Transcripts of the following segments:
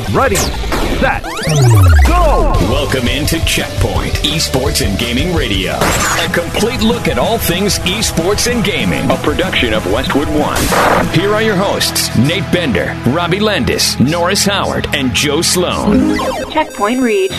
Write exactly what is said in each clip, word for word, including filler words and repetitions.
Ready, set, go! Welcome into Checkpoint Esports and Gaming Radio. A complete look at all things esports and gaming. A production of Westwood One. Here are your hosts, Nate Bender, Robbie Landis, Norris Howard, and Joe Sloan. Checkpoint reached.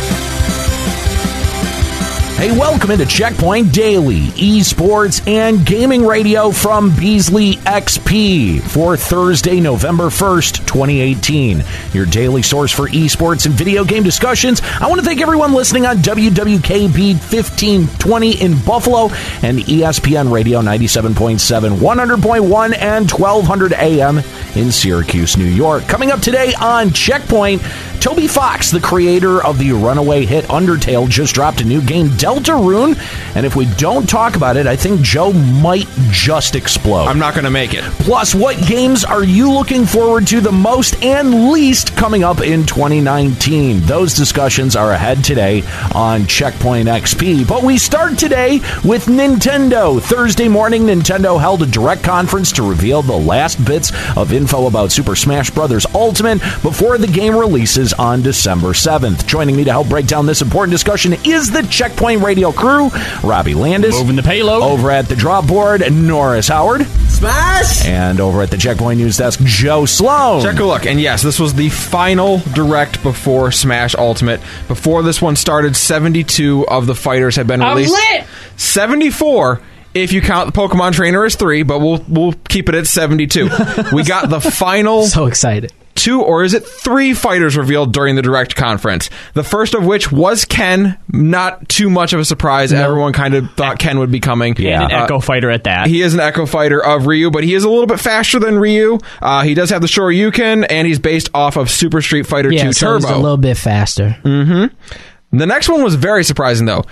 Hey, welcome into Checkpoint Daily, esports and gaming radio from Beasley X P for Thursday, November first, twenty eighteen. Your daily source for esports and video game discussions. I want to thank everyone listening on W W K B fifteen twenty in Buffalo and E S P N Radio ninety-seven point seven, one hundred point one, and twelve hundred A M in Syracuse, New York. Coming up today on Checkpoint, Toby Fox, the creator of the runaway hit Undertale, just dropped a new game, Deltarune, and if we don't talk about it, I think Joe might just explode. I'm not going to make it. Plus, what games are you looking forward to the most and least coming up in twenty nineteen? Those discussions are ahead today on Checkpoint X P. But we start today with Nintendo. Thursday morning, Nintendo held a direct conference to reveal the last bits of info about Super Smash Bros. Ultimate before the game releases on December seventh. Joining me to help break down this important discussion is the Checkpoint Radio crew, Robbie Landis. Moving the payload. Over at the drop board, Norris Howard. Smash! And over at the Checkpoint News Desk, Joe Sloan. Check a look. And yes, this was the final direct before Smash Ultimate. Before this one started, seventy-two of the fighters had been released. I'm lit! seventy-four if you count the Pokemon Trainer as three, but we'll we'll keep it at seventy-two. We got the final... So excited. Two, or is it three fighters revealed during the direct conference? The first of which was Ken. Not too much of a surprise. No. Everyone kind of thought Ken would be coming. Yeah, and an uh, Echo Fighter at that. He is an Echo Fighter of Ryu, but he is a little bit faster than Ryu. Uh, he does have the Shoryuken, and he's based off of Super Street Fighter yeah, two so Turbo. He's a little bit faster. Mm-hmm. The next one was very surprising, though.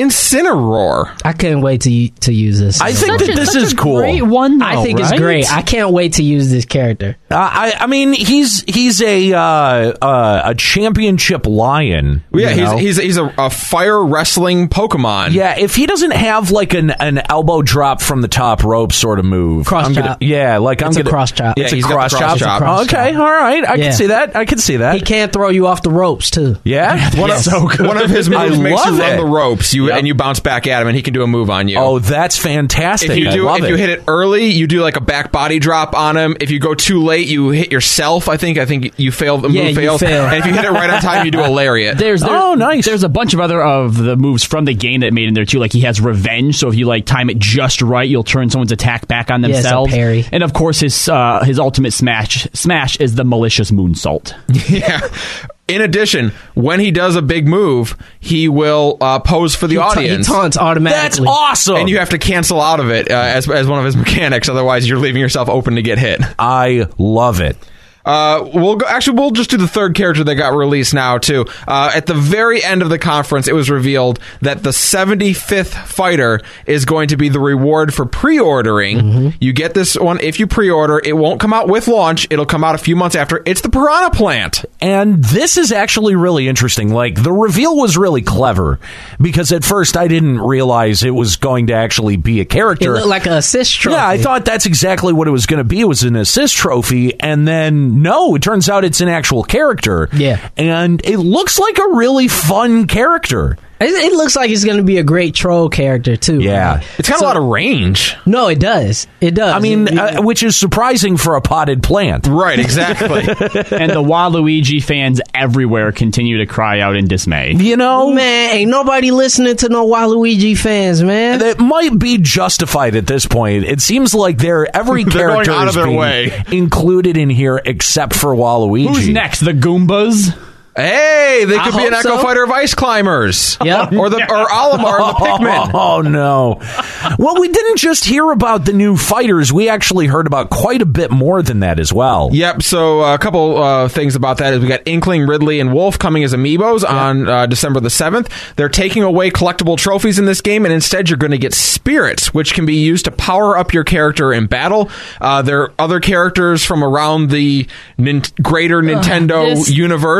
Incineroar. I couldn't wait to to use this. I think that this is cool. Great one, though, I think right? it's great. I can't wait to use this character. Uh, I, I mean, he's he's a uh, uh, a championship lion. Yeah, you know? he's he's he's a, a fire wrestling Pokemon. Yeah, if he doesn't have like an, an elbow drop from the top rope sort of move, Cross I'm chop. Gonna, yeah, like I'm It's a gonna cross chop. It's Yeah, a he's got cross the chop. cross chop. Cross Okay, chop. all right, I Yeah. can see that. I can see that. He can throw you off the ropes too. Yeah, One, Yes. of, so good. one of his moves I makes you love run it. the ropes, you Yep. and you bounce back at him, and he can do a move on you. Oh, that's fantastic! If you I do, love if it. you hit it early, you do like a back body drop on him. If you go too late, you hit yourself. I think. I think you fail. The Yeah, move you fails. fail. And if you hit it right on time, you do a lariat. There's, there, Oh, nice. There's a bunch of other of the moves from the game that made in there too. Like he has revenge, so if you like time it just right, you'll turn someone's attack back on Yeah, it's a themselves. parry. And of course, his uh, his ultimate smash smash is the malicious moonsault. Yeah. In addition, when he does a big move, he will uh, pose for the He ta- audience. He taunts That's automatically. awesome. And you have to cancel out of it uh, as, as one of his mechanics. Otherwise, you're leaving yourself open to get hit. I love it. Uh, we'll go, actually, we'll just do the third character that got released now, too. Uh, at the very end of the conference, it was revealed that the seventy-fifth fighter is going to be the reward for pre-ordering. Mm-hmm. You get this one if you pre-order. It won't come out with launch. It'll come out a few months after. It's the Piranha Plant. And this is actually really interesting. Like, the reveal was really clever because at first I didn't realize it was going to actually be a It character. looked like an assist trophy. Yeah, I thought that's exactly what it was going to be. It was an assist trophy, and then no, it turns out it's an actual character. Yeah. And it looks like a really fun character. It, it looks like it's going to be a great troll character too. Yeah. It's got So- a lot of range. No, it does. It does. I mean, It- uh, which is surprising for a potted plant. Right, exactly. And the Waluigi fans everywhere continue to cry out in dismay. You know? man, ain't nobody listening to no Waluigi fans, man. That might be justified at this point. It seems like they're every They're going character out of is their being way. included in here except for Waluigi. Who's next? The Goombas? Hey, they could I be an hope Echo so. Fighter of Ice Climbers. Yep. Or the or Olimar and the Pikmin. Oh, no. Well, we didn't just hear about the new fighters. We actually heard about quite a bit more than that as well. Yep, so uh, a couple uh, things about that is we got Inkling, Ridley, and Wolf coming as amiibos on uh, December the seventh. They're taking away collectible trophies in this game, and instead you're going to get spirits, which can be used to power up your character in battle. Uh, there are other characters from around the nin- greater Nintendo this- universe. This, this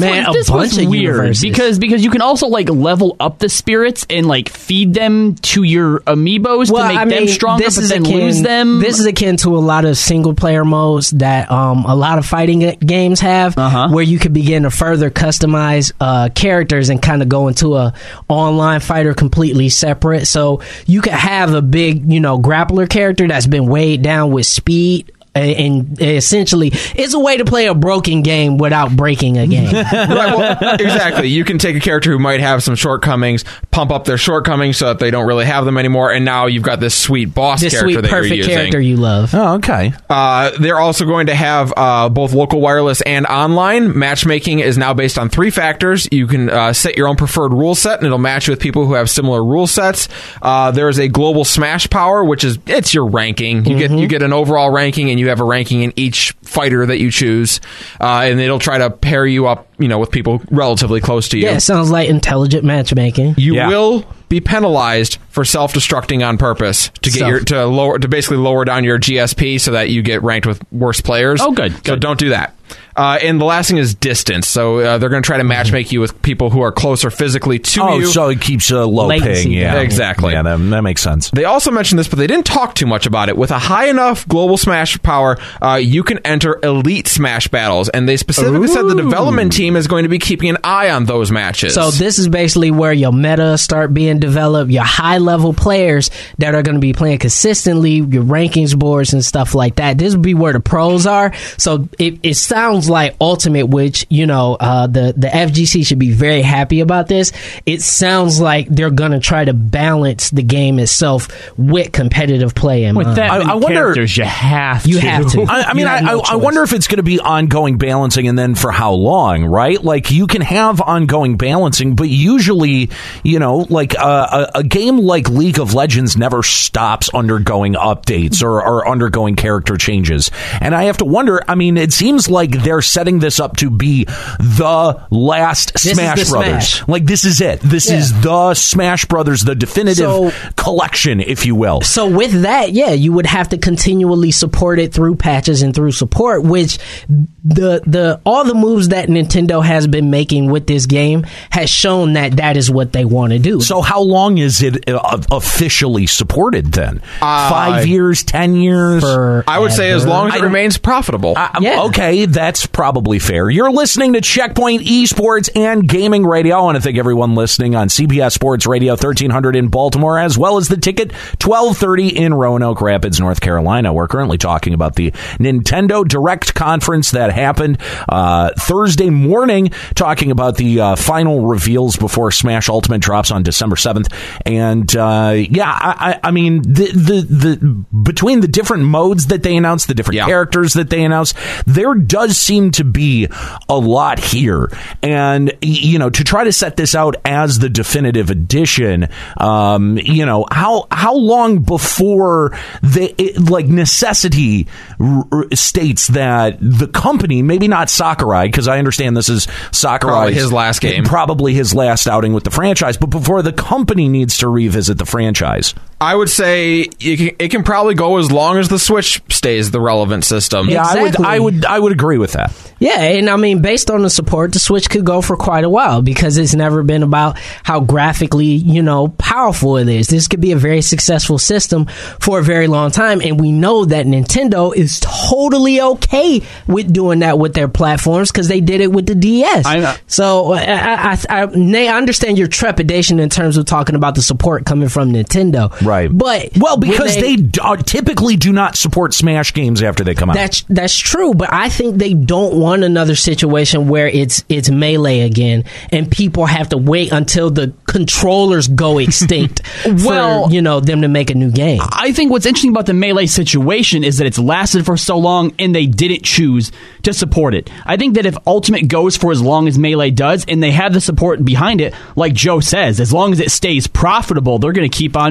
Man, was, this a bunch was of weird universes. because because you can also like level up the spirits and like feed them to your amiibos well, to make I mean, them stronger, this but is then akin, lose them. This is akin to a lot of single player modes that um, a lot of fighting g- games have, Uh-huh. where you can begin to further customize uh, characters and kind of go into a online fighter completely separate. So you could have a big, you know, grappler character that's been weighed down with speed. And essentially, it's a way to play a broken game without breaking a game. Right, well, exactly. You can take a character who might have some shortcomings, pump up their shortcomings so that they don't really have them anymore, and now you've got this sweet boss This character sweet, that you're perfect using. character you love. Oh, okay. Uh, they're also going to have uh, both local wireless and online. Matchmaking is now based on three factors. You can uh, set your own preferred rule set, and it'll match with people who have similar rule sets. Uh, there's a global smash power, which is it's your ranking. You Mm-hmm. get you get an overall ranking, and you have a ranking in each fighter that you choose, uh, and it'll try to pair you up, you know, with people relatively close to you. Yeah, it sounds like intelligent matchmaking. You Yeah. will be penalized for self-destructing on purpose to get Self- your to lower to basically lower down your G S P so that you get ranked with worse players. Oh, good, So good. don't do that. Uh, and the last thing is distance. So uh, they're going to try to matchmake you with people who are closer physically to Oh, you. so it keeps a low Latency ping. Yeah, down. Exactly. Yeah, that, that makes sense. They also mentioned this, but they didn't talk too much about it. With a high enough global smash power, uh, you can enter elite smash battles, and they specifically said the development team is going to be keeping an eye on those matches. So this is basically where your meta start being developed, your high level players that are going to be playing consistently, your rankings boards and stuff like that. This would be where the pros are. So it, it sounds like Ultimate, which, you know, uh, the, the F G C should be very happy about this. It sounds like they're going to try to balance the game itself with competitive play in With mind. that I- many I wonder- characters, you have You to. have to. I, I mean, You I, have no I, I choice. wonder if it's going to be ongoing balancing and then for how long, right? Like, you can have ongoing balancing, but usually, you know, like uh, a, a game like League of Legends never stops undergoing updates or, or undergoing character changes. And I have to wonder, I mean, it seems like they're setting this up to be the last is Smash the Brothers. Smash. Like, this is it. This Yeah. is the Smash Brothers, the definitive So- collection, if you will. So with that, yeah, you would have to continually support it through patches and through support, which the the all the moves that Nintendo has been making with this game has shown that that is what they want to do. So how long is it uh, officially supported then? Uh, Five years, ten years? For I would say as ever. long as I it don't- remains profitable. Uh, Yeah. Okay, that's probably fair. You're listening to Checkpoint Esports and Gaming Radio. I want to thank everyone listening on C B S Sports Radio thirteen hundred in Baltimore, as well as the Ticket twelve thirty in Roanoke Rapids, North Carolina. We're currently talking about the Nintendo Direct Conference that happened uh, Thursday morning, talking about the uh, final reveals before Smash Ultimate drops on December seventh. And uh, yeah, I, I, I mean, the, the, the between the different modes that they announced, the different Yeah. characters that they announced, there does seem to be a lot here. And, y- you know, to try to set this out as the definitive edition, um, you know, how how long before the it, like necessity r- r- states that the company, maybe not Sakurai, because I understand this is Sakurai's Probably his last game. probably his last outing with the franchise, but before the company needs to revisit the franchise. I would say it can, it can probably go as long as the Switch stays the relevant system. Yeah, Exactly. I would, I would, I would agree with that. Yeah, and I mean, based on the support, the Switch could go for quite a while because it's never been about how graphically, you know, powerful it is. This could be a very successful system for a very long time, and we know that Nintendo is totally okay with doing that with their platforms because they did it with the D S. I know. So, I, I, I, I, Nate, I understand your trepidation in terms of talking about the support coming from Nintendo, Right. But Well, when because they, d- uh, typically do not support Smash games after they come out. That's that's true, but I think they don't want another situation where it's it's Melee again, and people have to wait until the controllers go extinct Well- for you know them to make a new game. I think what's interesting about the Melee situation is that it's lasted for so long and they didn't choose to support it. I think that if Ultimate goes for as long as Melee does and they have the support behind it, like Joe says, as long as it stays profitable, they're going to keep on chugging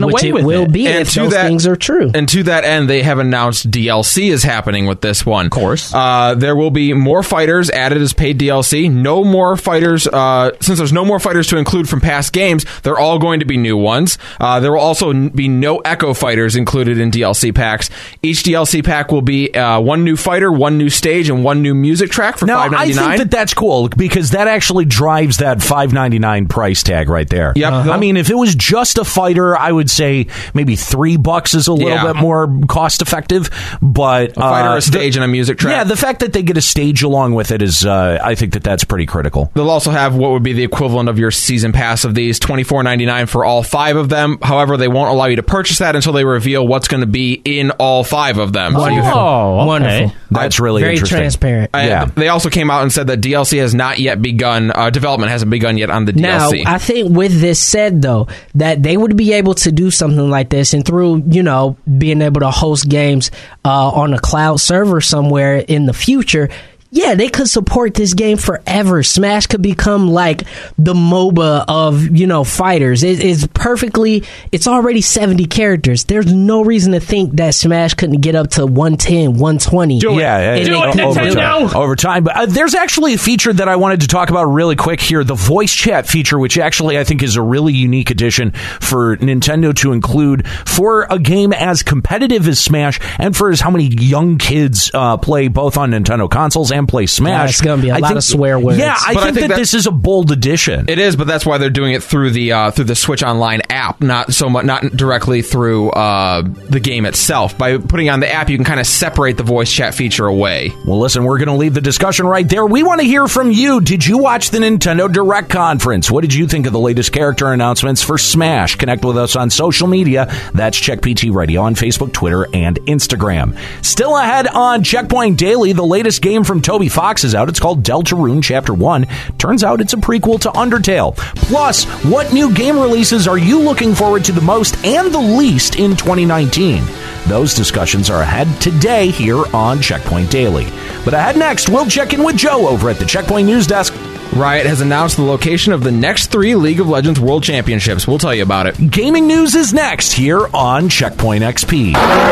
get which away it with will it. be And if to those that- things are true. And to that end, they have announced D L C is happening with this one. Of course. Uh, there will be more fighters added as paid D L C. No more fighters, uh, since there's no more fighters to include from past games, they're all going to be new ones. Uh, there will also n- be no Echo fighters included in D L C packs. Each D L C pack will be uh, one new fighter, one new stage, and one new music track for Now, five I ninety-nine. think that that's cool because that actually drives that five ninety-nine price tag right there. Yep. Uh-huh. I mean, if it was just a fighter, I would say maybe three bucks is a little Yeah. bit more cost effective. But a fighter, uh, a stage, the, and a music track. Yeah, the fact that they get a stage along with it is, uh, I think that that's pretty critical. They'll also have what would be the equivalent of your season pass of these, twenty-four ninety-nine for all five of them. However, they won't allow you to purchase that until they reveal what's going to be in all five of them. So you have- Oh, okay. Wonderful. That's really Very interesting. transparent. Uh, Yeah. They also came out and said that D L C has not yet begun, uh, development hasn't begun yet on the Now, D L C. I think with this said, though, that they would be able to do something like this, and through, you know, being able to host games uh, on a cloud server somewhere in the future, yeah, they could support this game forever. Smash could become like the MOBA of, you know, fighters. It is perfectly, it's already seventy characters. There's no reason to think that Smash couldn't get up to one ten, one twenty. Do it. Yeah, Do uh, it, over Nintendo! time. Over time. But uh, there's actually a feature that I wanted to talk about really quick here, the voice chat feature, which actually I think is a really unique addition for Nintendo to include for a game as competitive as Smash and for as how many young kids uh, play both on Nintendo consoles and play Smash. Yeah, it's gonna be a I lot think- of swear words. Yeah, I But I think, think that that- this is a bold addition. It is, but that's why they're doing it through the uh, through the Switch Online app, not so much, not directly through uh, the game itself. By putting on the app, you can kind of separate the voice chat feature away. Well, listen, we're going to leave the discussion right there. We want to hear from you. Did you watch the Nintendo Direct Conference? What did you think of the latest character announcements for Smash? Connect with us on social media. That's Check P T Radio on Facebook, Twitter, and Instagram. Still ahead on Checkpoint Daily, the latest game from Toby Fox is out. It's called Deltarune Chapter one. Turns out it's a prequel to Undertale. Plus, what new game releases are you looking forward to the most and the least in twenty nineteen? Those discussions are ahead today here on Checkpoint Daily. But ahead next, we'll check in with Joe over at the Checkpoint News Desk. Riot has announced the location of the next three League of Legends World Championships. We'll tell you about it. Gaming news is next here on Checkpoint X P.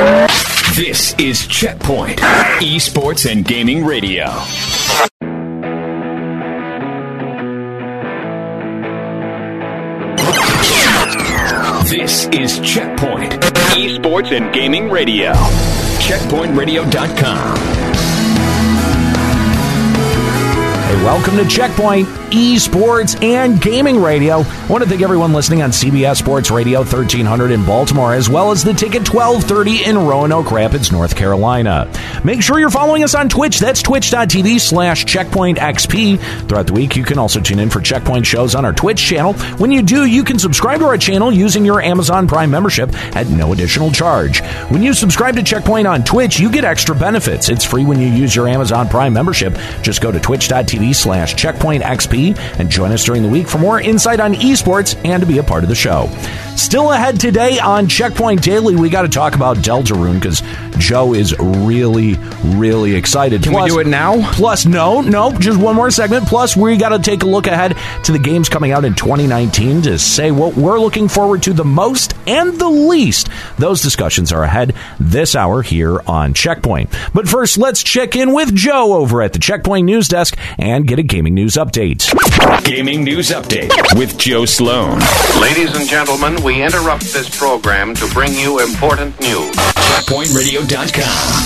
This is Checkpoint, Esports and Gaming Radio. This is Checkpoint, Esports and Gaming Radio. checkpoint radio dot com. Hey, welcome to Checkpoint Esports and Gaming Radio. I want to thank everyone listening on C B S Sports Radio thirteen hundred in Baltimore, as well as the Ticket twelve thirty in Roanoke Rapids, North Carolina. Make sure you're following us on Twitch. That's twitch.tv slash Checkpoint XP. Throughout the week, you can also tune in for Checkpoint shows on our Twitch channel. When you do, you can subscribe to our channel using your Amazon Prime membership at no additional charge. When you subscribe to Checkpoint on Twitch, you get extra benefits. It's free when you use your Amazon Prime membership. Just go to twitch.tv slash Checkpoint XP and join us during the week for more insight on esports and to be a part of the show. Still ahead today on Checkpoint Daily, we got to talk about Deltarune because Joe is really, really excited. Can Plus- we do it now? Plus, no, no, just one more segment. Plus, we got to take a look ahead to the games coming out in twenty nineteen to say what we're looking forward to the most and the least. Those discussions are ahead this hour here on Checkpoint. But first, let's check in with Joe over at the Checkpoint News Desk and get a gaming news update. Gaming News Update with Joe Sloan. Ladies and gentlemen, we interrupt this program to bring you important news. checkpoint radio dot com.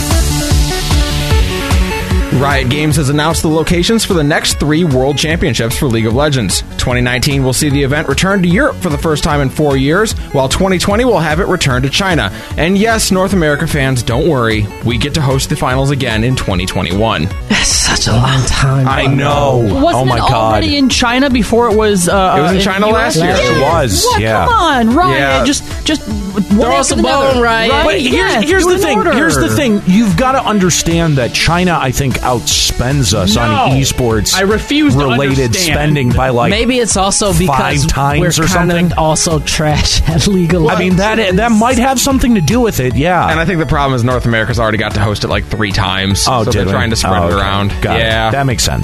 Riot Games has announced the locations for the next three World Championships for League of Legends. twenty nineteen will see the event return to Europe for the first time in four years, while twenty twenty will have it return to China. And yes, North America fans, don't worry, we get to host the finals again in twenty twenty-one. That's such a long time. I know. Wasn't oh my it God. already in China before it was? Uh, It was in uh, China Europe? last year. It was, What? yeah. Come on, Riot. Yeah. Just, just Throw us a bone, Riot. Right? But here's, Yes, here's do the an thing. order. Here's the thing. You've got to understand that China, I think, outspends us No. on esports. I refuse to related understand. spending by like Maybe it's also because five times we're or kind something. of also trash at League of I Legends. mean that that might have something to do with it. Yeah. And I think the problem is North America's already got to host it like three times. oh, so did they're we? trying to spread Oh, it okay. around. Got yeah. it. That makes sense.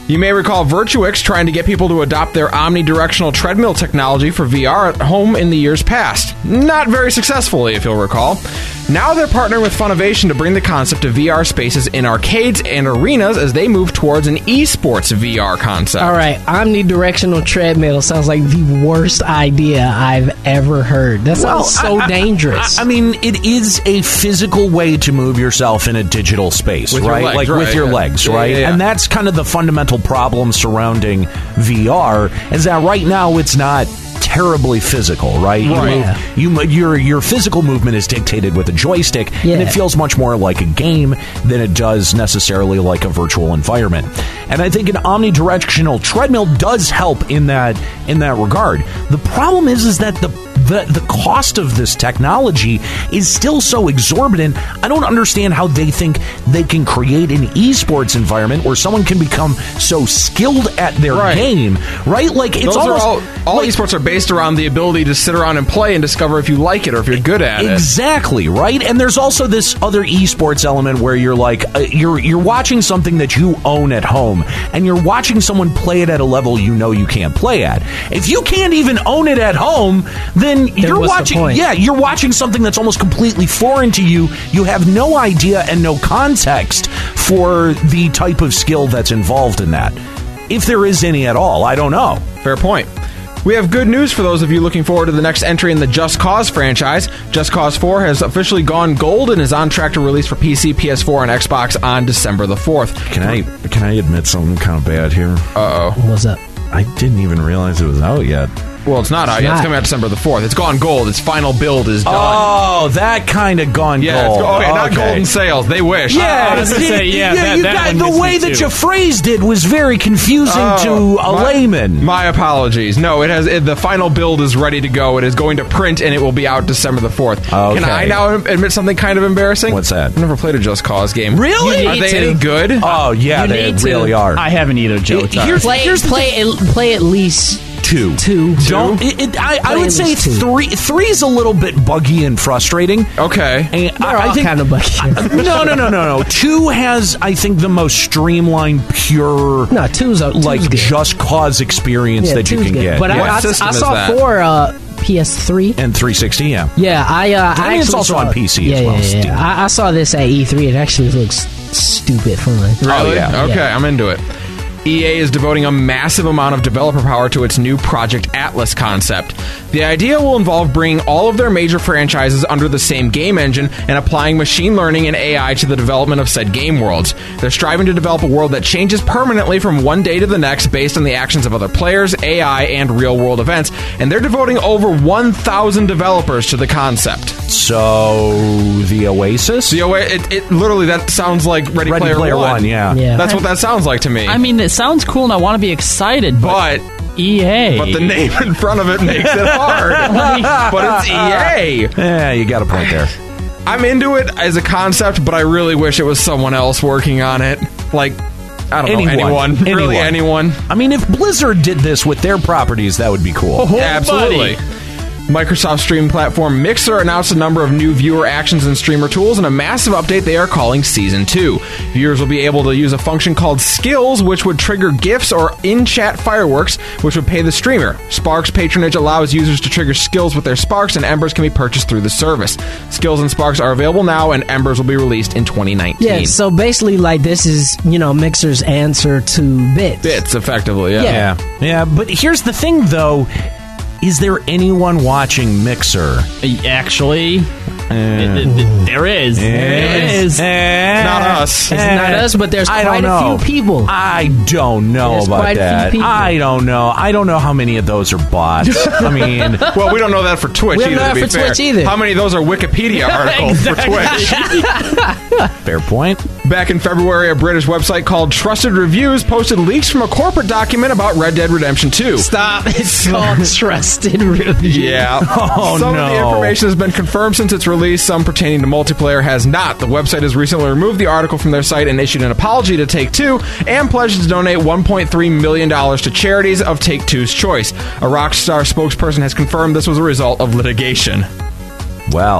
You may recall Virtuix trying to get people to adopt their omnidirectional treadmill technology for V R at home in the years past. Not very successfully, if you'll recall. Now they're partnering with Funimation to bring the concept of V R spaces in arcades and arenas as they move towards an esports V R concept. All right, omnidirectional treadmill sounds like the worst idea I've ever heard. That sounds Well, so I- I- dangerous. I, I mean, it is a physical way to move yourself in a digital space, With your right? legs, like right, with your yeah. legs, Yeah, right? yeah, yeah. And that's kind of the fundamental problem surrounding V R is that right now it's not terribly physical, right? You Right. move- You, mo- your your physical movement is dictated with a joystick, Yeah. and it feels much more like a game than it does necessarily like a virtual environment. And I think an omnidirectional treadmill does help in that in that regard. The problem is is that the the the cost of this technology is still so exorbitant. I don't understand how they think they can create an esports environment where someone can become so skilled at their Right. game, right? Like it's Those almost are all, all like, esports are based around the ability to sit around and play and discover if you like it or if you're good at it. Exactly, right? And there's also this other esports element where you're like uh, you're you're watching something that you own at home and you're watching someone play it at a level you know you can't play at. If you can't even own it at home, then you're what's the watching point? yeah, you're watching something that's almost completely foreign to you. You have no idea and no context for the type of skill that's involved in that. If there is any at all, I don't know. Fair point. We have good news for those of you looking forward to the next entry in the Just Cause franchise. Just Cause four has officially gone gold and is on track to release for P C, P S four, and Xbox on December the fourth. Can I can I admit something kind of bad here? Uh-oh. What's up? I didn't even realize it was out yet. Well, it's not out yet. It's not. coming out December the fourth. It's gone gold. Its final build is done. Oh, that kind of gone yeah, it's gold. go- okay, not Okay. golden sales. They wish. Yeah, I was gonna say, yeah, that- you that got, one the missed way me that too. you phrased it was very confusing Oh, to a my- layman. My apologies. No, it has it, the final build is ready to go. It is going to print and it will be out December the fourth. Okay. Can I now admit something kind of embarrassing? What's that? I've never played a Just Cause game. Really? Are need they to. any good? Oh, yeah, You they need to. really are. I haven't either, Joe. It- It's all here's- right. Play, play, at, play at least two. two. Don't. It, it, I, I Play would at say least two. three. Three is a little bit buggy and frustrating. Okay. And They're I, I all think kind of buggy. no, no, no, no, no. Two has, I think, the most streamlined, pure, No, two's, a, two's like good. just cause experience Yeah, that you two's can good. get. But Yeah. I, What I, system I is saw that? four uh, P S three. and three sixty, yeah. Yeah, I. Uh, I, I think it's actually also saw, on P C yeah, as well, Yeah, yeah, Steam. I, I saw this at E three. It actually looks stupid fun. Really? Oh, yeah. Okay, Yeah. I'm into it. E A is devoting a massive amount of developer power to its new Project Atlas concept. The idea will involve bringing all of their major franchises under the same game engine and applying machine learning and A I to the development of said game worlds. They're striving to develop a world that changes permanently from one day to the next based on the actions of other players, A I, and real-world events, and they're devoting over one thousand developers to the concept. So the Oasis, The O A, it, it literally, that sounds like Ready, Ready Player, Player One. One, yeah. Yeah. That's what that sounds like to me. I mean, it sounds cool and I want to be excited, but, but... E A. But the name in front of it makes it hard. But it's E A. Yeah, you got a point there. I'm into it as a concept, but I really wish it was someone else working on it. Like, I don't Anyone. know, anyone. Really, Anyone. anyone. I mean, if Blizzard did this with their properties, that would be cool. Yeah, absolutely. Microsoft streaming platform Mixer announced a number of new viewer actions and streamer tools and a massive update they are calling Season two. Viewers will be able to use a function called Skills, which would trigger GIFs or in-chat fireworks, which would pay the streamer. Sparks patronage allows users to trigger skills with their Sparks, and Embers can be purchased through the service. Skills and Sparks are available now, and Embers will be released in twenty nineteen. Yeah, so basically, like, this is, you know, Mixer's answer to Bits. Bits, effectively, yeah. Yeah. Yeah. Yeah, but here's the thing, though. Is there anyone watching Mixer? Actually, it- it- it- there is. There is. Eh, Not us. It's not us, but there's I quite don't a know. few people. I don't know There's about quite a few that. people. I don't know. I don't know how many of those are bots. I mean, Well, we don't know that for Twitch We don't either, know to that be for fair. Twitch either. How many of those are Wikipedia articles for Twitch? fair point. Back in February, a British website called Trusted Reviews posted leaks from a corporate document about Red Dead Redemption two. Stop. It's called Trusted Review. Yeah. Oh, some no. of the information has been confirmed since its release. Some pertaining to multiplayer has not. The website has recently removed the article from their site and issued an apology to Take-Two and pledged to donate one point three million dollars to charities of Take-Two's choice. A Rockstar spokesperson has confirmed this was a result of litigation. Well,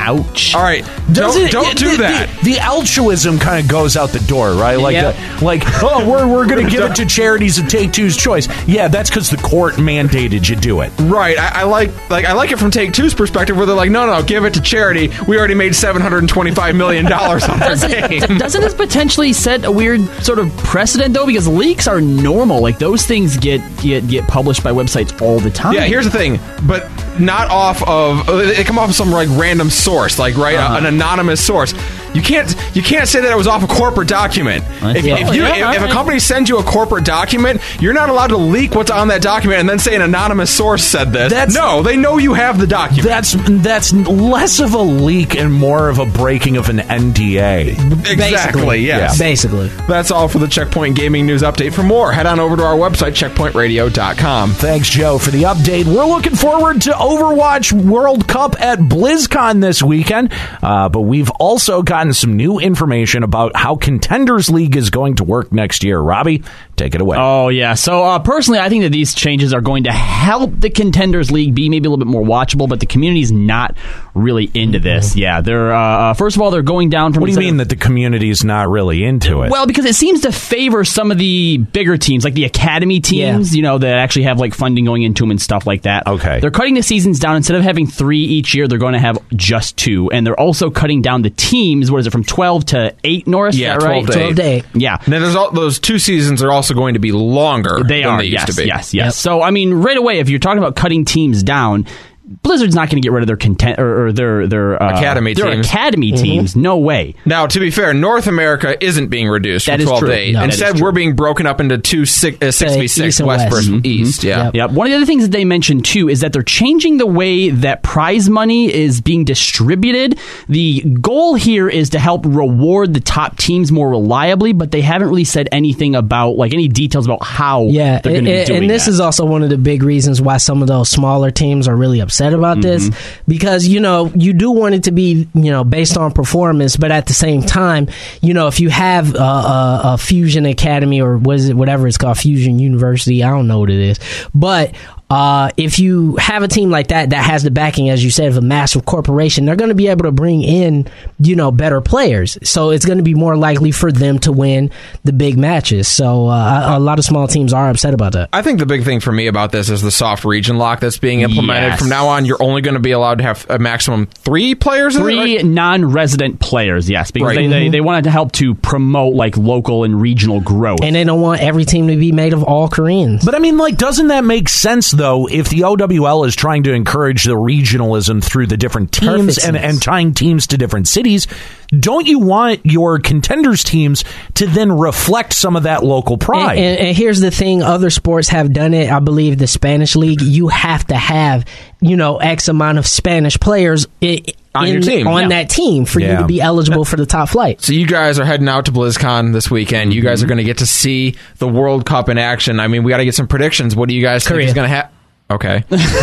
Ouch. All right, Doesn't don't, don't it- do the, that. The, the altruism kind of goes out the door, right? Like, Yep. uh, like, oh, we're we're going to give it to charities and Take Two's choice. Yeah, that's because the court mandated you do it. Right, I, I like like I like it from Take Two's perspective, where they're like, no, no, give it to charity. We already made seven hundred and twenty-five million dollars on our Doesn't, game. doesn't this potentially set a weird sort of precedent, though? Because leaks are normal. Like, those things get, get, get published by websites all the time. Yeah, here's the thing, but not off of. They come off of some like random source, like right, Uh-huh. an anonymous source. You can't you can't say that it was off a corporate document. If, see. if, you, Yeah, if, if a alright. company sends you a corporate document, you're not allowed to leak what's on that document and then say an anonymous source said this. That's- no, they know you have the document. That's that's less of a leak and more of a breaking of an N D A. exactly. Yes. Basically. That's all for the Checkpoint Gaming News Update. For more, head on over to our website, checkpoint radio dot com. Thanks, Joe, for the update. We're looking forward to Overwatch World Cup at BlizzCon this weekend, uh, but we've also gotten some new information about how Contenders League is going to work next year. Robbie, take it away. Oh, yeah. So, uh, personally, I think that these changes are going to help the Contenders League be maybe a little bit more watchable, but the community's not really into this. Yeah, they're, uh, first of all, they're going down from... What do you mean that the community is not really into it? Well, because it seems to favor some of the bigger teams, like the academy teams, you know, that actually have like funding going into them and stuff like that. Okay. They're cutting the seasons down. Instead of having three each year, they're going to have just two. And they're also cutting down the teams. What is it, from twelve to eight, Norris? Yeah, Is that right? twelve to twelve to eight. Yeah. And then there's all, those two seasons are also going to be longer They than are, they used yes, to be. yes, yes. So, I mean, right away, if you're talking about cutting teams down, Blizzard's not going to get rid of their content or, or their their uh, Academy their teams. academy teams. No way. Now, to be fair, North America isn't being reduced That from is twelve true. to eight. No, that is Instead, true. we're being broken up into two six, uh, six v six, East and West West. versus East. Yeah. Yep. Yep. One of the other things that they mentioned too is that they're changing the way that prize money is being distributed. The goal here is to help reward the top teams more reliably, but they haven't really said anything about like any details about how Yeah, they're going to be and, doing and this that. is also one of the big reasons why some of those smaller teams are really upset about this, because you know you do want it to be you know based on performance, but at the same time, you know if you have a, a, a Fusion Academy or what is it, whatever it's called, Fusion University, I don't know what it is, but. Uh, if you have a team like that that has the backing, as you said, of a massive corporation, they're going to be able to bring in, you know, better players. So it's going to be more likely for them to win the big matches. So uh, a, a lot of small teams are upset about that. I think the big thing for me about this is the soft region lock that's being implemented. Yes. From now on, you're only going to be allowed to have a maximum three players in it, Three right? non-resident players, yes, because Right. they, they, they wanted to help to promote like local and regional growth. And they don't want every team to be made of all Koreans. But I mean, like, doesn't that make sense, though, if the O W L is trying to encourage the regionalism through the different teams Perfect and, sense. and tying teams to different cities? Don't you want your contenders teams to then reflect some of that local pride? And, and, and here's the thing: other sports have done it. I believe the Spanish league, you have to have, you know, X amount of Spanish players i- On in, your team, on yeah. that team for you Yeah. to be eligible for the top flight. So you guys are heading out to BlizzCon this weekend. You guys are going to get to see the World Cup in action. I mean, we got to get some predictions. What do you guys think Korea. is going to happen? Okay.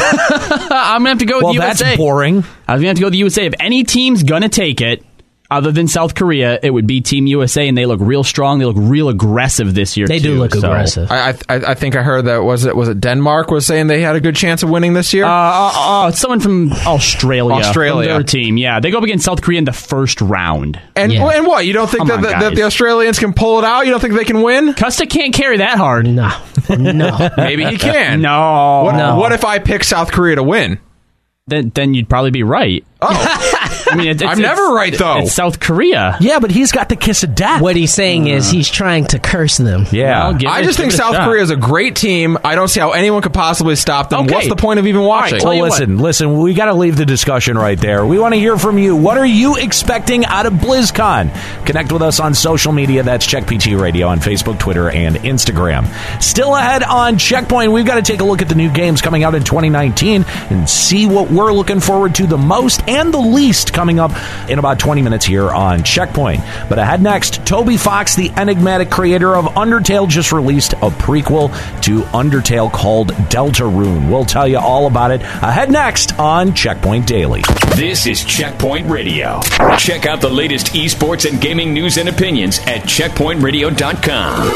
I'm gonna have to go with well, the U S A. that's boring. I was gonna have to go with the U S A. If any team's gonna take it, other than South Korea, it would be Team U S A, and they look real strong. They look real aggressive this year. They too, do look so. aggressive. I, I I think I heard that was it was it Denmark was saying they had a good chance of winning this year. Uh, uh, uh, it's someone from Australia. Australia. From their team. Yeah, they go up against South Korea in the first round. and yeah. and what? You don't think Come that, on, that, that guys. the Australians can pull it out? You don't think they can win? Custa can't carry that hard. No, no. Maybe he can. No. What, No. what if I pick South Korea to win? Then, then you'd probably be right. Oh, I mean, it, it's, I'm never it's- right, though. It's South Korea. Yeah, but he's got the kiss of death. What he's saying is he's trying to curse them. Yeah. Well, give I it- just think give it a South shot. Korea is a great team. I don't see how anyone could possibly stop them. Okay. What's the point of even watching? tell Well, you what. listen, listen, we got to leave the discussion right there. We want to hear from you. What are you expecting out of BlizzCon? Connect with us on social media. That's Check P T Radio on Facebook, Twitter, and Instagram. Still ahead on Checkpoint, we've got to take a look at the new games coming out in twenty nineteen and see what we're looking forward to the most and the least coming up in about twenty minutes here on Checkpoint. But ahead next, Toby Fox, the enigmatic creator of Undertale, just released a prequel to Undertale called Deltarune. We'll tell you all about it ahead next on Checkpoint Daily. This is Checkpoint Radio. Check out the latest esports and gaming news and opinions at checkpoint radio dot com.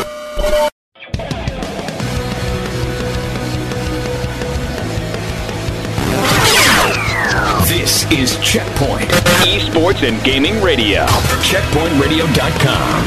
This is Checkpoint, Esports and Gaming Radio. checkpoint radio dot com.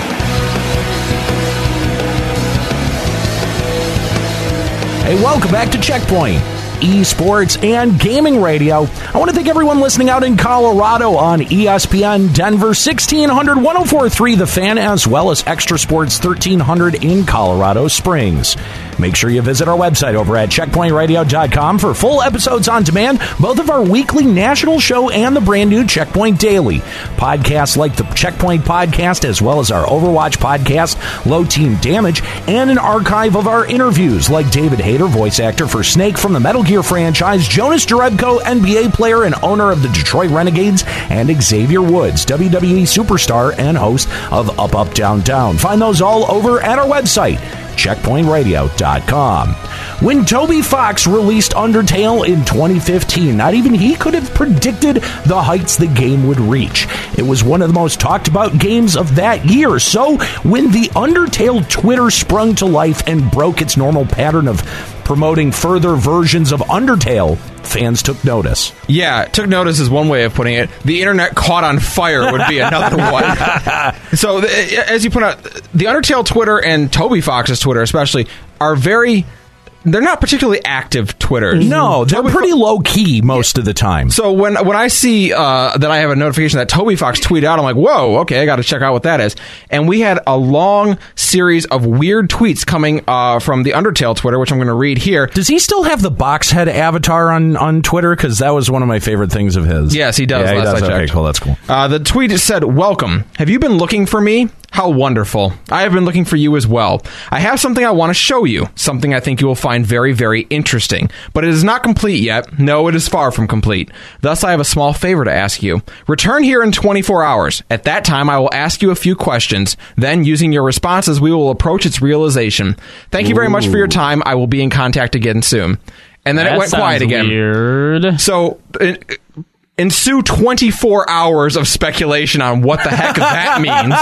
Hey, welcome back to Checkpoint Esports and Gaming Radio. I want to thank everyone listening out in Colorado on E S P N Denver sixteen hundred, one oh four point three The Fan, as well as Extra Sports thirteen hundred in Colorado Springs. Make sure you visit our website over at checkpoint radio dot com for full episodes on demand, both of our weekly national show and the brand new Checkpoint Daily. Podcasts like the Checkpoint Podcast, as well as our Overwatch podcast, Low Team Damage, and an archive of our interviews like David Hayter, voice actor for Snake from the Metal Gear franchise, Jonas Jerebko, N B A player and owner of the Detroit Renegades, and Xavier Woods, W W E superstar and host of Up Up Down Down. Find those all over at our website, checkpoint radio dot com. When Toby Fox released Undertale in twenty fifteen, not even he could have predicted the heights the game would reach. It was one of the most talked about games of that year. So when the Undertale Twitter sprung to life and broke its normal pattern of promoting further versions of Undertale, fans took notice. Yeah, took notice is one way of putting it. The internet caught on fire would be another one. So, as you put out, the Undertale Twitter and Toby Fox's Twitter especially are very... They're not particularly active Twitters. No, they're Toby pretty Fo- low-key most of the time. So when when I see uh, that I have a notification that Toby Fox tweeted out, I'm like, whoa, okay, I got to check out what that is. And we had a long series of weird tweets coming uh, from the Undertale Twitter, which I'm going to read here. Does he still have the box head avatar on, on Twitter? Because that was one of my favorite things of his. Yes, he does. Yeah, he last does. I Okay, checked. cool. That's cool. Uh, the tweet said, "Welcome. Have you been looking for me? How wonderful. I have been looking for you as well. I have something I want to show you, something I think you will find very, very interesting. But it is not complete yet. No, it is far from complete. Thus, I have a small favor to ask you. Return here in twenty-four hours. At that time, I will ask you a few questions. Then, using your responses, we will approach its realization. Thank you very much for your time. I will be in contact again soon." And then That it went quiet sounds again. Weird. So... It, ensue twenty-four hours of speculation on what the heck that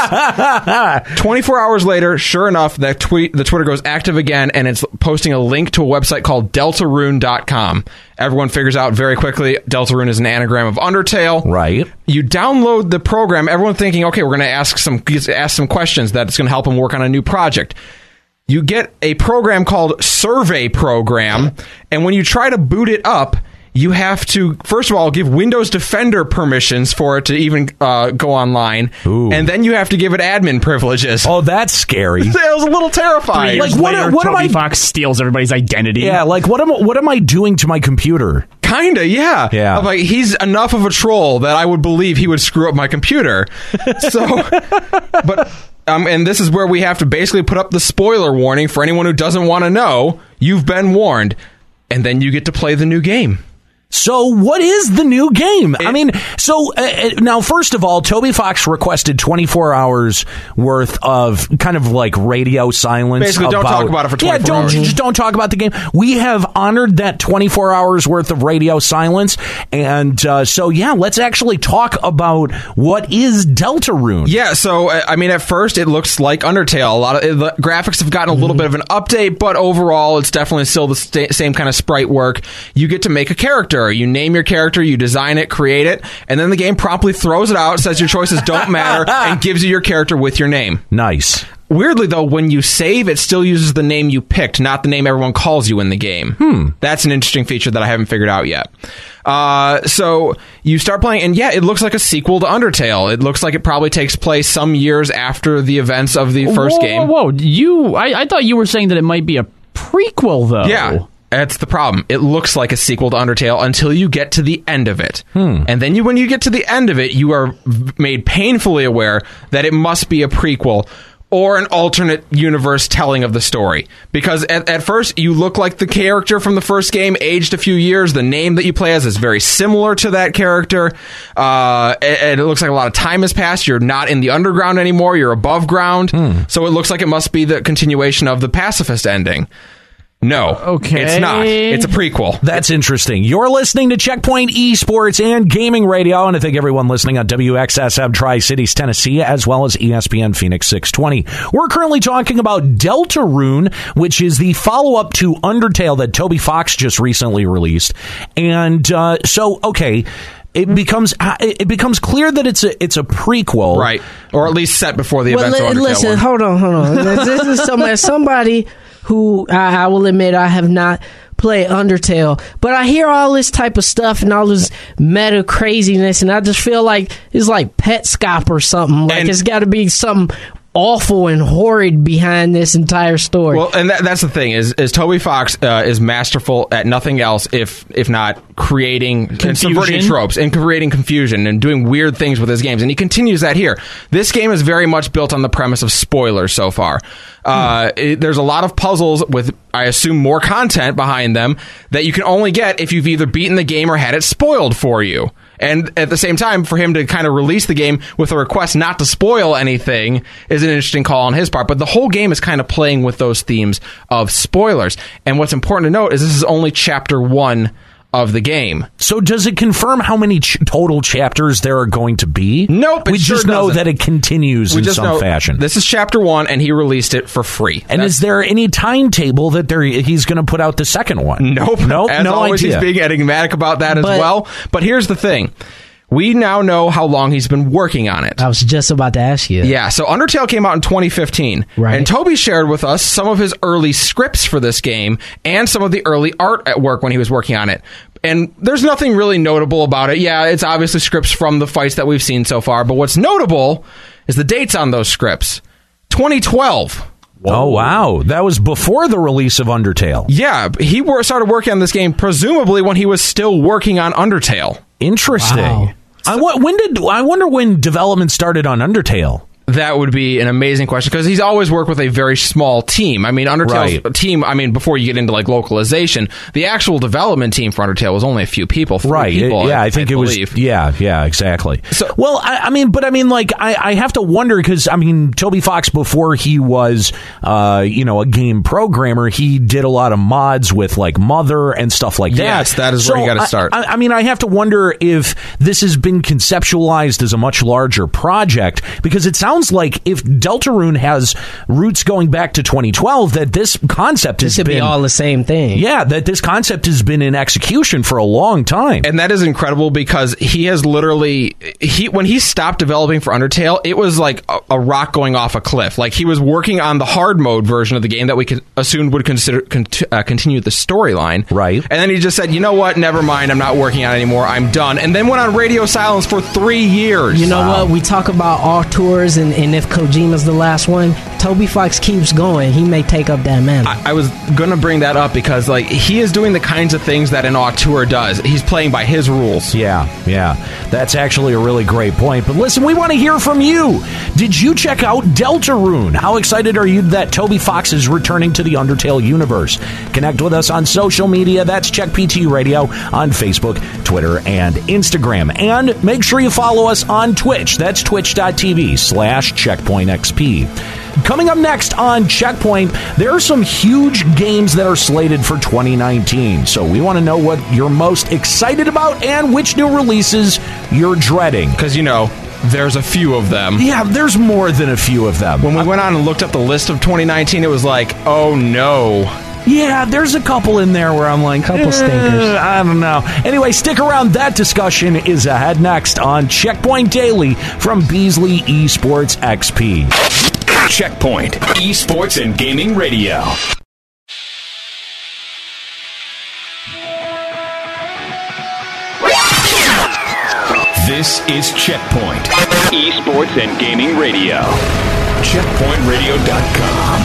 means. twenty-four hours later, sure enough, that tweet, the Twitter goes active again, and it's posting a link to a website called Deltarune dot com. Everyone figures out very quickly Deltarune is an anagram of Undertale. Right. You download the program, everyone thinking, okay, we're going to ask some ask some questions that's going to help them work on a new project. You get a program called Survey Program, and when you try to boot it up, you have to, first of all, give Windows Defender permissions for it to even uh, go online. Ooh. And then you have to give it admin privileges. Oh, that's scary. It was a little terrifying. Like, what- Later, what am Toby I- Fox steals everybody's identity. Yeah, like, what am, what am I doing to my computer? Kinda, yeah. Yeah. I'm like, he's enough of a troll that I would believe he would screw up my computer. So, but... Um, and this is where we have to basically put up the spoiler warning for anyone who doesn't want to know. You've been warned. And then you get to play the new game. So what is the new game? It, I mean, so uh, now, first of all, Toby Fox requested twenty-four hours worth of kind of like radio silence. Basically, don't about, talk about it for twenty-four yeah, don't, hours. Just don't talk about the game. We have honored that twenty-four hours worth of radio silence. And uh, so, yeah, let's actually talk about what is Deltarune. Yeah, so, I mean, at first, it looks like Undertale. A lot of the graphics have gotten a little mm. bit of an update, but overall, it's definitely still the st- same kind of sprite work. You get to make a character. You name your character, you design it, create it, and then the game promptly throws it out, says your choices don't matter, and gives you your character with your name. Nice. Weirdly, though, when you save, it still uses the name you picked, not the name everyone calls you in the game. Hmm. That's an interesting feature that I haven't figured out yet. Uh, so you start playing, and yeah, it looks like a sequel to Undertale. It looks like it probably takes place some years after the events of the first whoa, game. Whoa, whoa, you! I, I thought you were saying that it might be a prequel, though. Yeah. That's the problem. It looks like a sequel to Undertale until you get to the end of it. Hmm. And then you, when you get to the end of it, you are made painfully aware that it must be a prequel or an alternate universe telling of the story. Because at, at first, you look like the character from the first game, aged a few years. The name that you play as is very similar to that character. Uh, and, and it looks like a lot of time has passed. You're not in the underground anymore. You're above ground. Hmm. So it looks like it must be the continuation of the pacifist ending. No, okay. It's not. It's a prequel. That's interesting. You're listening to Checkpoint Esports and Gaming Radio, and I think everyone listening on W X S M Tri-Cities, Tennessee, as well as E S P N Phoenix six twenty. We're currently talking about Deltarune, which is the follow-up to Undertale that Toby Fox just recently released. And uh, so, okay, it becomes it becomes clear that it's a it's a prequel, right? Or at least set before the well, events. Li- of Undertale listen, one. hold on, hold on. This, this is some, as somebody who I, I will admit I have not played Undertale, but I hear all this type of stuff and all this meta craziness, and I just feel like it's like Petscop or something. Like And- it's got to be something awful and horrid behind this entire story. Well, and that, that's the thing is, is Toby Fox uh, is masterful at nothing else, if if not creating and subverting tropes and creating confusion and doing weird things with his games. And he continues that here. This game is very much built on the premise of spoilers so far. Uh, it, there's a lot of puzzles with, I assume, more content behind them that you can only get if you've either beaten the game or had it spoiled for you. And at the same time, for him to kind of release the game with a request not to spoil anything is an interesting call on his part. But the whole game is kind of playing with those themes of spoilers. And what's important to note is this is only chapter one of the game. So does it confirm how many ch- total chapters there are going to be? Nope. We sure just know doesn't. that it continues we in just some know fashion. This is chapter one, and he released it for free. And That's, is there any timetable that there he's going to put out the second one? Nope. Nope. As no always, idea. he's being enigmatic about that as But- well. But here's the thing. We now know how long he's been working on it. I was just about to ask you. Yeah, so Undertale came out in twenty fifteen. Right. And Toby shared with us some of his early scripts for this game and some of the early art at work when he was working on it. And there's nothing really notable about it. Yeah, it's obviously scripts from the fights that we've seen so far, but what's notable is the dates on those scripts. twenty twelve. Oh, wow. That was before the release of Undertale. Yeah, he wor- started working on this game presumably when he was still working on Undertale. Interesting. Wow. I, wa- when did, I wonder when development started on Undertale. That would be an amazing question because he's always worked with a very small team. I mean, Undertale's Right. team, I mean, before you get into like localization, the actual development team for Undertale was only a few people. Three Right. People, yeah, I, I think I it believe. was. Yeah, yeah, exactly. So- well, I, I mean, but I mean, like, I, I have to wonder because, I mean, Toby Fox, before he was, uh, you know, a game programmer, he did a lot of mods with, like, Mother and stuff like that. Yes, that is where you gotta I- start. I, I mean, I have to wonder if this has been conceptualized as a much larger project because it sounds like if Deltarune has roots going back to twenty twelve, that this concept has This should been be all the same thing. yeah, that this concept has been in execution for a long time. And that is incredible because he has literally he when he stopped developing for Undertale, it was like a, a rock going off a cliff. Like he was working on the hard mode version of the game that we could assume would consider cont- uh, continue the storyline. Right. And then he just said, "You know what? Never mind. I'm not working on it anymore. I'm done." And then went on radio silence for three years. You know what? We talk about auteurs and, and if Kojima's the last one, Toby Fox keeps going. He may take up that mantle. I was gonna bring that up because like he is doing the kinds of things that an auteur does. He's playing by his rules. Yeah, yeah. That's actually a really great point. But listen, we want to hear from you. Did you check out Deltarune? How excited are you that Toby Fox is returning to the Undertale universe? Connect with us on social media. That's Check P T Radio on Facebook, Twitter, and Instagram. And make sure you follow us on Twitch. That's twitch.tv slash checkpointxp. Coming up next on Checkpoint, there are some huge games that are slated for twenty nineteen. So we want to know what you're most excited about and which new releases you're dreading. Because, you know, there's a few of them. Yeah, there's more than a few of them. When we went on and looked up the list of twenty nineteen, it was like, oh no. Yeah, there's a couple in there where I'm like, Couple eh, stinkers. I don't know. Anyway, stick around. That discussion is ahead next on Checkpoint Daily from Beasley Esports X P. Checkpoint Esports and Gaming Radio. This is Checkpoint Esports and Gaming Radio. checkpoint radio dot com.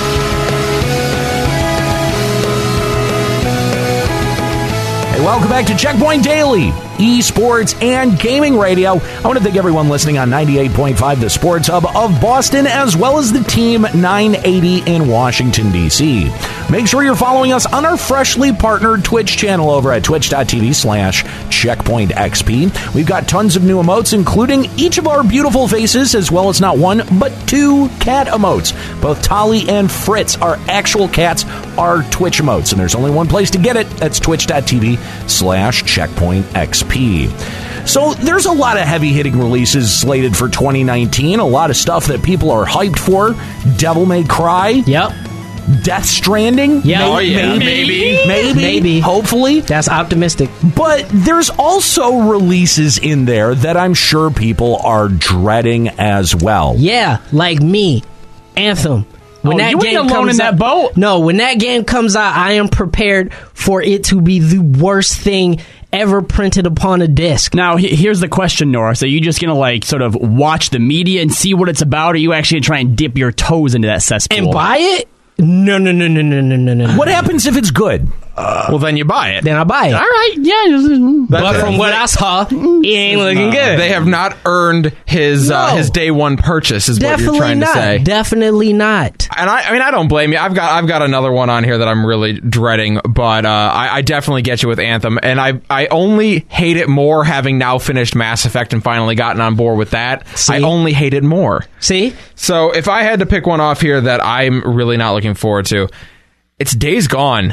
Hey, welcome back to Checkpoint Daily, Esports and Gaming Radio. I want to thank everyone listening on ninety-eight point five, the Sports Hub of Boston, as well as the Team nine eighty in Washington, D C. Make sure you're following us on our freshly partnered Twitch channel over at twitch.tv slash checkpointxp. We've got tons of new emotes, including each of our beautiful faces, as well as not one, but two cat emotes. Both Tolly and Fritz are actual cats, are Twitch emotes, and there's only one place to get it. That's twitch.tv slash checkpointxp. So there's a lot of heavy-hitting releases slated for twenty nineteen, a lot of stuff that people are hyped for. Devil May Cry. Yep. Death Stranding. Yeah. Oh, yeah. maybe, Maybe. maybe, Maybe. hopefully. That's optimistic. But there's also releases in there that I'm sure people are dreading as well. Yeah, like me, Anthem. When Oh, that you ain't game alone comes in that out- boat. No, when that game comes out, I am prepared for it to be the worst thing ever printed upon a disc. Now, he- here's the question, Nora. So, you just gonna like sort of watch the media and see what it's about, or are you actually gonna try and dip your toes into that cesspool And buy it? No, no, no, no, no, no, no, no. What happens if it's good? Well, then you buy it. Then I buy it. All right, yeah. But That's from it. what I saw, it ain't looking good. They have not earned his uh, No. his day one purchase, is what Definitely you're trying not. to say. Definitely not. And I, I mean, I don't blame you. I've got, I've got another one on here that I'm really dreading, but uh, I, I definitely get you with Anthem, and I, I only hate it more having now finished Mass Effect and finally gotten on board with that. See? I only hate it more. See? So if I had to pick one off here that I'm really not looking forward to, it's Days Gone.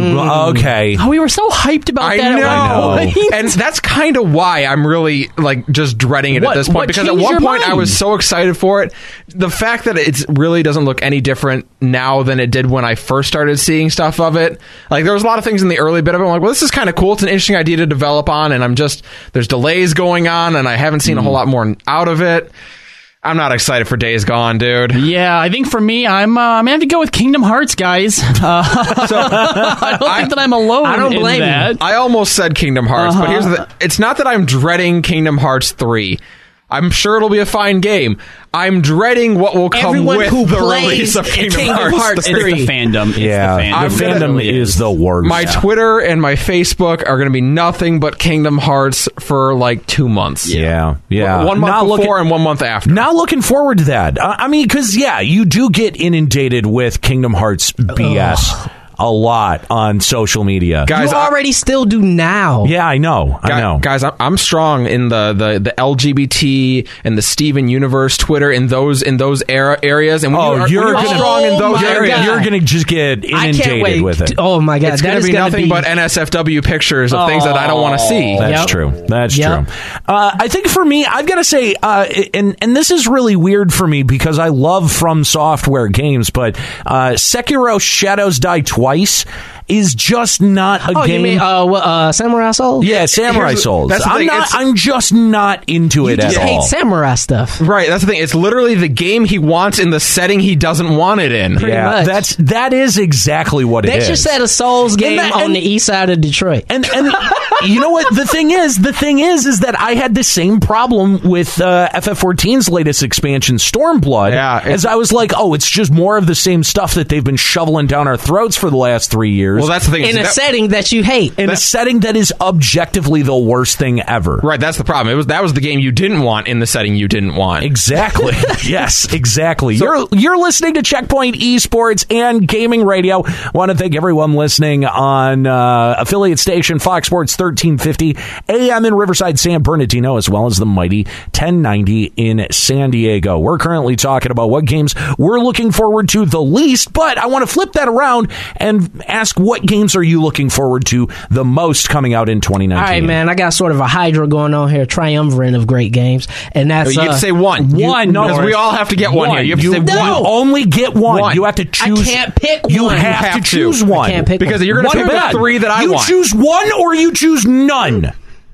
Okay. Oh, we were so hyped about I that. know, at one point. and that's kind of why I'm really like just dreading it What- at this point. what Because at changed one your point I mind? was so excited for it. The fact that it really doesn't look any different now than it did when I first started seeing stuff of it. Like there was a lot of things in the early bit of it. I'm like, well, this is kind of cool. It's an interesting idea to develop on, and I'm just there's delays going on, and I haven't seen a whole lot more out of it. I'm not excited for Days Gone, dude. Yeah, I think for me, I'm uh, I'm gonna have to go with Kingdom Hearts, guys. Uh, So I don't think that I'm alone. I don't in blame you. that. I almost said Kingdom Hearts, but Uh-huh. here's the it's not that I'm dreading Kingdom Hearts three. I'm sure it'll be a fine game. I'm dreading what will come Everyone with who the plays release of Kingdom, Kingdom Hearts, Hearts three. It's the fandom. It's Yeah, the fandom. I'm the gonna- fandom It is the worst. My Twitter and my Facebook are going to be nothing but Kingdom Hearts for like two months. Yeah, yeah. One month Not before looking- and one month after. Not looking forward to that. Uh, I mean, because, yeah, you do get inundated with Kingdom Hearts B S a lot on social media. Guys, you I- already still do now. Yeah, I know. I Guy- know. Guys, I'm, I'm strong in the, the, the L G B T and the Steven Universe Twitter in those in those era, areas. And when Oh, you are, you're when you're gonna- strong in Oh those my areas, God. You're going to just get I inundated can't wait. with it. Oh my god, it's that going is to be gonna nothing be but N S F W pictures of things that I don't want to see. That's Yep. true. That's Yep. true. Uh, I think for me, I've got to say, uh, and and this is really weird for me because I love From Software games, but uh, Sekiro: Shadows Die Twice is just not a Oh, game. you mean uh, what, uh, Samurai Souls? yeah, Samurai Here's the- Souls. that's the I'm thing, not. it's- I'm just not into You it just at hate all. samurai stuff. Right, that's the thing. It's literally the game he wants in the setting he doesn't want it in. Pretty yeah, much. that's that is exactly what They it is. should set a Souls game that- on and- the east side of Detroit. And and you know what the thing is? The thing is is that I had the same problem with uh, F F fourteen's latest expansion, Stormblood. Yeah, it's- as I was like, oh, it's just more of the same stuff that they've been shoveling down our throats for the last three years. Well, that's the thing. in is a that- setting that you hate. in a setting that is objectively the worst thing ever. Right, that's the problem. It was that was the game you didn't want in the setting you didn't want. Exactly. Yes, exactly. you're you're listening to Checkpoint Esports and Gaming Radio. Want to thank everyone listening on uh, affiliate station Fox Sports thirteen fifty A M in Riverside, San Bernardino, as well as the mighty ten ninety in San Diego. We're currently talking about what games we're looking forward to the least, but I want to flip that around and ask what games are you looking forward to the most coming out in twenty nineteen? All right, man. I got sort of a hydra going on here, triumvirate of great games, and that's You uh, have to say one. You- One, because Norris. we all have to get one, here. You have to You, say you one. only get one. One. You have to choose. I can't pick You one. have, You have to to. choose one. I can't pick Because one. you're going to One pick or none. the three that I you want. choose one or you choose none.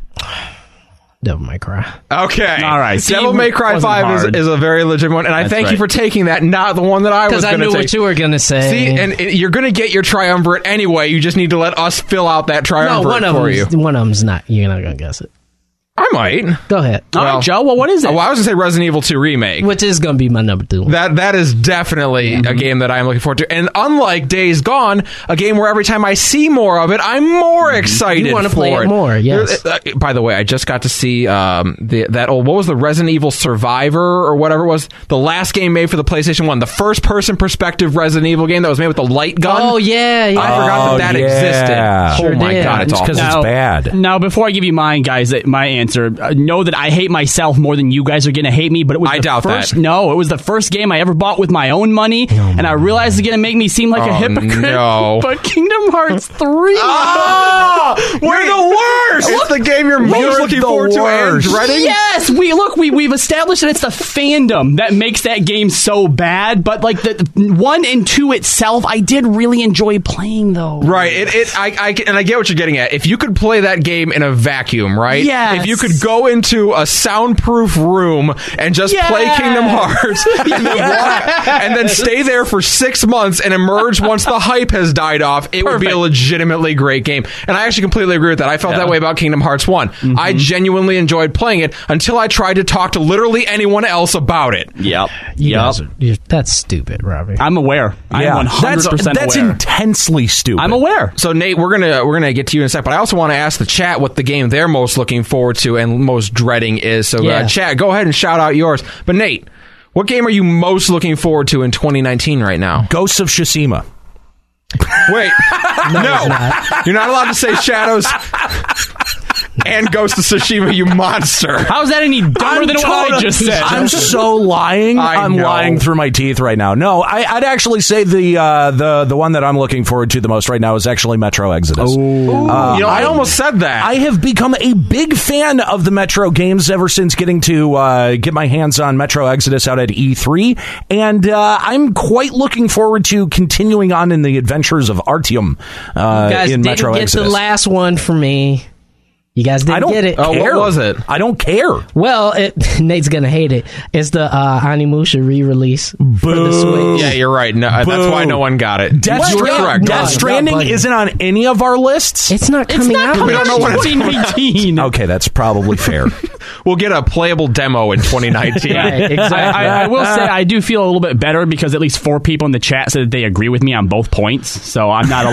Devil May Cry. Okay. All right. Devil See, May Cry wasn't five hard. is, is a very legit one, and I That's thank you right. for taking that, not the one that I was Because I going to knew take. what you were going to say. See, and, and you're going to get your triumvirate anyway. You just need to let us fill out that no, triumvirate one of for you. them. One of them's not. You're not going to guess it. I might. Go ahead. All right, Well- Joe. Well, what is it? Oh, well, I was going to say Resident Evil two Remake. Which is going to be my number two. That that is definitely Mm-hmm. a game that I'm looking forward to. And unlike Days Gone, a game where every time I see more of it, I'm more excited. Mm-hmm. You wanna for play it more, yes. Uh, uh, by the way, I just got to see um, the that old what was the Resident Evil Survivor or whatever it was, the last game made for the PlayStation one, the first person perspective Resident Evil game that was made with the light gun. Oh, yeah. yeah. I forgot Oh, that that yeah. existed. Sure oh my did. god, it's It's awful. because it's bad. Now, before I give you mine, guys, that- my answer. answer. Uh, know that I hate myself more than you guys are going to hate me, but it was I the doubt first, that. No, it was the first game I ever bought with my own money, oh and I realized it's going to make me seem like oh, a hypocrite. No. But Kingdom Hearts three. Oh, we're the worst. It's the game you're most You're looking the forward to and worst. dreading. Yes, we look. We we've established that it's the fandom that makes that game so bad. But like the one and two itself, I did really enjoy playing though. Right. It. it I, I. And I get what you're getting at. If you could play that game in a vacuum, right? Yes. If you could go into a soundproof room and just Yes. play Kingdom Hearts, and, then walk, and then stay there for six months and emerge once the hype has died off, it would be a legitimately great game. And I actually completely agree with that. I felt Yeah. that way about Kingdom Hearts one. Mm-hmm. I genuinely enjoyed playing it until I tried to talk to literally anyone else about it. Yep. You Yep. guys are- you're- that's stupid, Robbie. I'm aware. I'm one hundred percent that's, that's aware. intensely stupid. I'm aware. So Nate, we're gonna we're gonna get to you in a sec, but I also want to ask the chat what the game they're most looking forward to and most dreading is. So Yeah. uh, chat, go ahead and shout out yours. But Nate, what game are you most looking forward to in twenty nineteen right now? Ghosts of Tsushima. Wait, no, you're not allowed to say Shadows and Ghost of Tsushima, you monster. How's that any dumber than what I totally- just said? I'm so lying. I I'm know. lying through my teeth right now. No, I, I'd actually say the uh, the the one that I'm looking forward to the most right now is actually Metro Exodus. Uh, you know, I, almost said that. I have become a big fan of the Metro games ever since getting to uh, get my hands on Metro Exodus out at E three, and uh, I'm quite looking forward to continuing on in the adventures of Artyom uh, You guys in didn't Metro get Exodus. the last one for me. You guys didn't I don't get it. Oh, what care. was it? I don't care. Well, it, Nate's gonna hate it. It's the uh, Onimusha re-release for the Switch. yeah, you're right. No, that's Boo. why no one got it. Death, you were Strand- correct. Death Buddy. Stranding Buddy. isn't on any of our lists. It's not It's coming not out. coming don't know out when it's twenty eighteen. Okay, that's probably fair. We'll get a playable demo in twenty nineteen. Right, exactly. I, I will say I do feel a little bit better because at least four people in the chat said that they agree with me on both points, so I'm not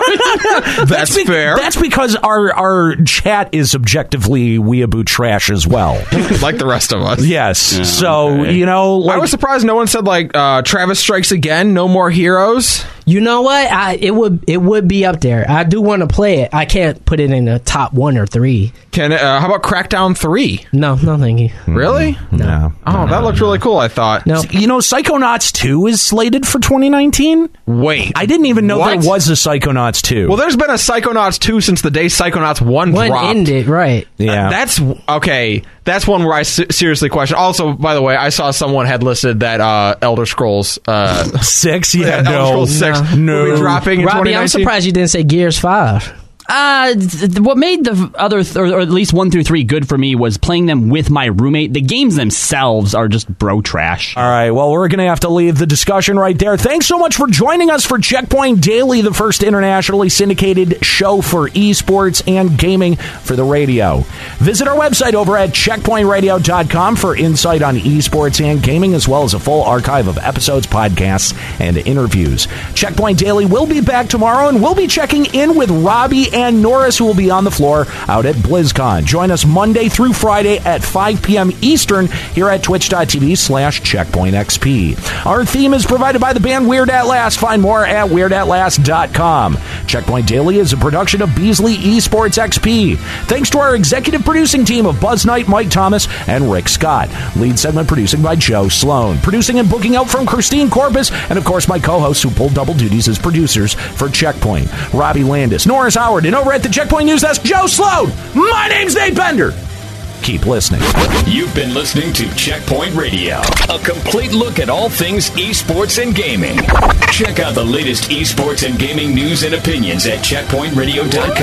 alone. That's be- fair. That's because our our chat is objectively weeaboo trash as well. like the rest of us. Yes. so, okay. you know, like, I was surprised no one said like uh, Travis Strikes Again, No More Heroes. You know what? I, it would it would be up there. I do want to play it. I can't put it in the top one or three. Can uh, how about Crackdown three? No, no, thank you. Really? no. Oh, that looked really cool. I thought. No. You know, Psychonauts two is slated for twenty nineteen. Wait, I didn't even know What? there was a Psychonauts two. Well, there's been a Psychonauts two since the day Psychonauts one One dropped. ended, right. yeah. That's okay. That's one where I se- seriously question. Also, by the way, I saw someone had listed that uh, Elder Scrolls uh, six. Yeah, Elder no. Scrolls six No. will be dropping in twenty Robbie, nineteen. I'm surprised you didn't say Gears five. Uh, th- what made the other, th- or, or at least one through three, good for me was playing them with my roommate. The games themselves are just bro trash. All right, well, we're going to have to leave the discussion right there. Thanks so much for joining us for Checkpoint Daily, the first internationally syndicated show for esports and gaming for the radio. Visit our website over at checkpoint radio dot com for insight on esports and gaming, as well as a full archive of episodes, podcasts, and interviews. Checkpoint Daily will be back tomorrow, and we'll be checking in with Robbie and Norris, who will be on the floor out at BlizzCon. Join us Monday through Friday at five p.m. Eastern here at twitch.tv slash checkpointxp. Our theme is provided by the band Weird At Last. Find more at weird at last dot com. Checkpoint Daily is a production of Beasley Esports X P. Thanks to our executive producing team of Buzz Knight, Mike Thomas, and Rick Scott. Lead segment producing by Joe Sloan. Producing and booking out from Christine Corpus, and of course my co-hosts who pull double duties as producers for Checkpoint. Robbie Landis, Norris Howard, and over at the Checkpoint News Desk, Joe Sloan. My name's Nate Bender. Keep listening. You've been listening to Checkpoint Radio, a complete look at all things esports and gaming. Check out the latest esports and gaming news and opinions at checkpoint radio dot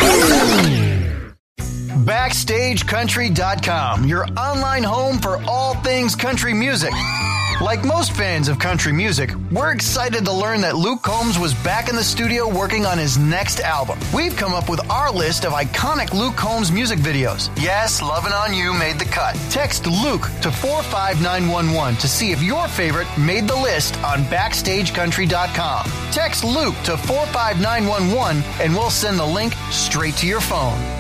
com. Backstage Country dot com, your online home for all things country music. Like most fans of country music, we're excited to learn that Luke Combs was back in the studio working on his next album. We've come up with our list of iconic Luke Combs music videos. Yes, Lovin' On You made the cut. Text Luke to four five nine one one to see if your favorite made the list on Backstage Country dot com. Text Luke to four five nine one one and we'll send the link straight to your phone.